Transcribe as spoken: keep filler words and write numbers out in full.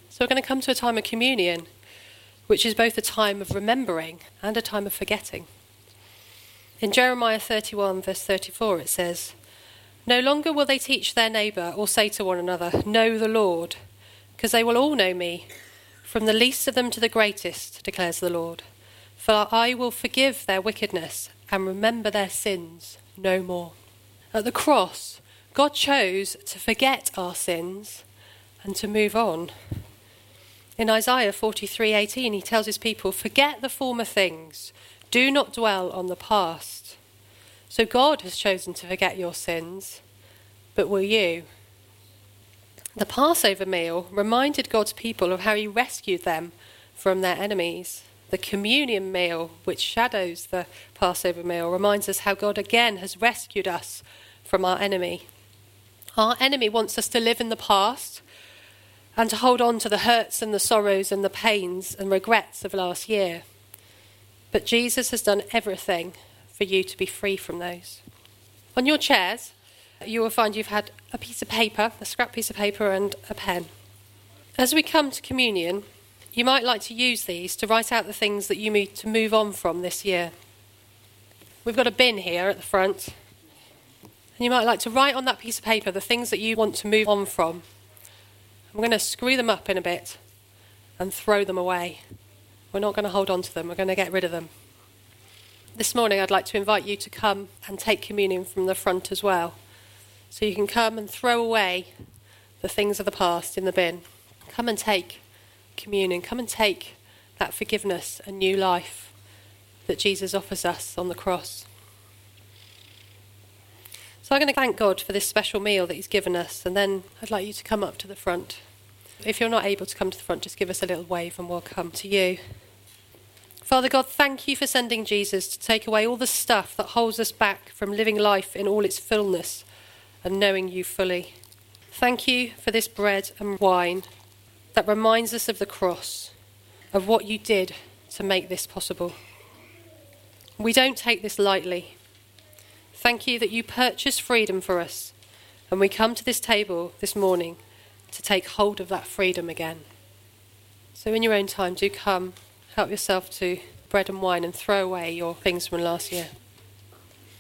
So we're going to come to a time of communion, which is both a time of remembering and a time of forgetting. In Jeremiah thirty-one, verse thirty-four, it says, "No longer will they teach their neighbour or say to one another, 'Know the Lord,' because they will all know me, from the least of them to the greatest, declares the Lord. For I will forgive their wickedness and remember their sins no more." At the cross, God chose to forget our sins and to move on. In Isaiah forty-three eighteen, he tells his people, "Forget the former things, do not dwell on the past." So God has chosen to forget your sins, but will you? The Passover meal reminded God's people of how he rescued them from their enemies. The communion meal, which shadows the Passover meal, reminds us how God again has rescued us from our enemy. Our enemy wants us to live in the past and to hold on to the hurts and the sorrows and the pains and regrets of last year. But Jesus has done everything for you to be free from those. On your chairs, you will find you've had a piece of paper, a scrap piece of paper and a pen. As we come to communion, you might like to use these to write out the things that you need to move on from this year. We've got a bin here at the front. And you might like to write on that piece of paper the things that you want to move on from. I'm going to screw them up in a bit and throw them away. We're not going to hold on to them. We're going to get rid of them. This morning I'd like to invite you to come and take communion from the front as well. So you can come and throw away the things of the past in the bin. Come and take communion. Come and take that forgiveness and new life that Jesus offers us on the cross. So I'm going to thank God for this special meal that he's given us, and then I'd like you to come up to the front. If you're not able to come to the front, just give us a little wave and we'll come to you. Father God, thank you for sending Jesus to take away all the stuff that holds us back from living life in all its fullness and knowing you fully. Thank you for this bread and wine that reminds us of the cross, of what you did to make this possible. We don't take this lightly. Thank you that you purchased freedom for us, and we come to this table this morning to take hold of that freedom again. So in your own time, do come, help yourself to bread and wine and throw away your things from last year.